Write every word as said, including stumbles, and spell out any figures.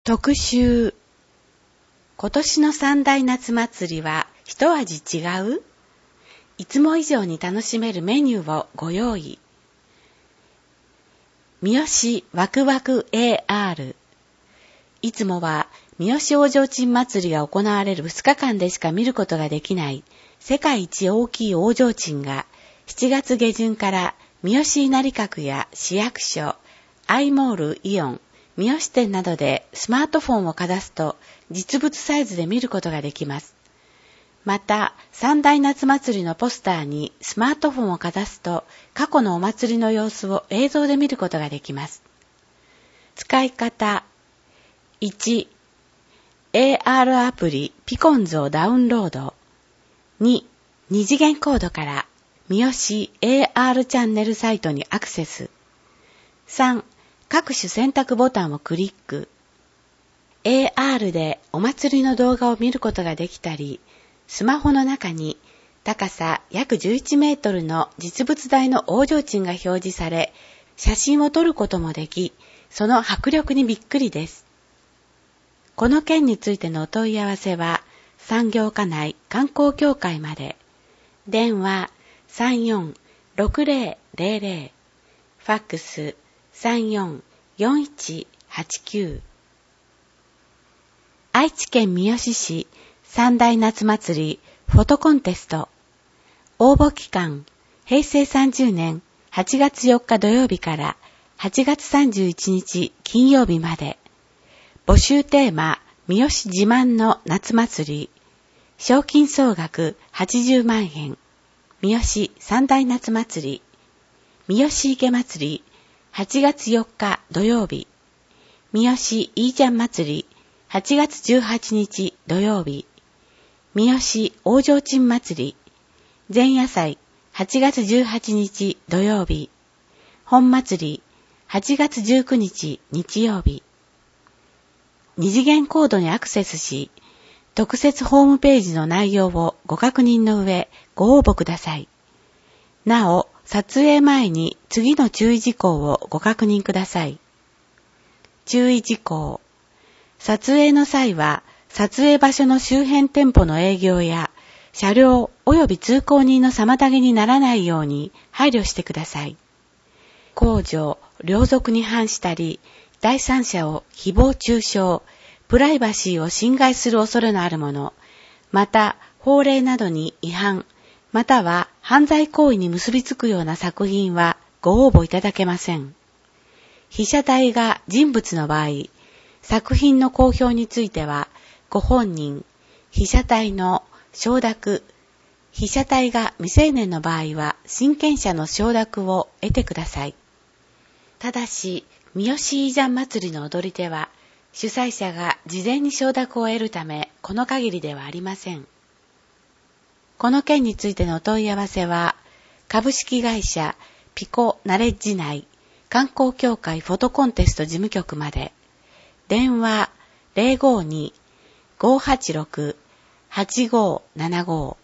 特集。今年の三大夏祭りは一味違う？いつも以上に楽しめるメニューをご用意。三好ワクワク エーアール。いつもは三好大提灯祭りが行われるふつかかんでしか見ることができない世界一大きい大提灯がしちがつげじゅんから三好稲荷閣や市役所、アイモールイオン、三好店などでスマートフォンをかざすと実物サイズで見ることができます。また、三大夏祭りのポスターにスマートフォンをかざすと過去のお祭りの様子を映像で見ることができます。使い方。いち. エーアール アプリピコンズをダウンロード。に. 二次元コードから三好 エーアール チャンネルサイトにアクセス。さん. 各種選択ボタンをクリック。エーアール でお祭りの動画を見ることができたり、スマホの中に高さ約じゅういちメートルの実物大の大提灯が表示され、写真を撮ることもでき、その迫力にびっくりです。この件についてのお問い合わせは、産業課内観光協会まで。電話 さんよんろくぜろぜろぜろ、ファックス さんよんよんいちはちきゅう。愛知県三好市三大夏祭りフォトコンテスト。応募期間、へいせいさんじゅうねんはちがつよっか土曜日からはちがつさんじゅういちにち金曜日まで。募集テーマ、三好自慢の夏祭り。賞金総額はちじゅうまんえん。三好三大夏祭り。三好池祭り。はちがつよっか土曜日。三好いいちゃん祭り。はちがつじゅうはちにち土曜日。三好大提灯祭り。前夜祭はちがつじゅうはちにち土曜日。本祭りはちがつじゅうくにち日曜日。二次元コードにアクセスし、特設ホームページの内容をご確認の上、ご応募ください。なお、撮影前に次の注意事項をご確認ください。注意事項。撮影の際は、撮影場所の周辺店舗の営業や、車両及び通行人の妨げにならないように配慮してください。公序、良俗に反したり、第三者を誹謗中傷、プライバシーを侵害する恐れのあるもの、また法令などに違反、または犯罪行為に結びつくような作品はご応募いただけません。被写体が人物の場合、作品の公表については、ご本人、被写体の承諾、被写体が未成年の場合は親権者の承諾を得てください。ただし、三好いいじゃん祭りの踊り手は、主催者が事前に承諾を得るため、この限りではありません。この件についてのお問い合わせは、株式会社ピコナレッジ内観光協会フォトコンテスト事務局まで。電話 ゼロごに ごーはちろく はちごーななごー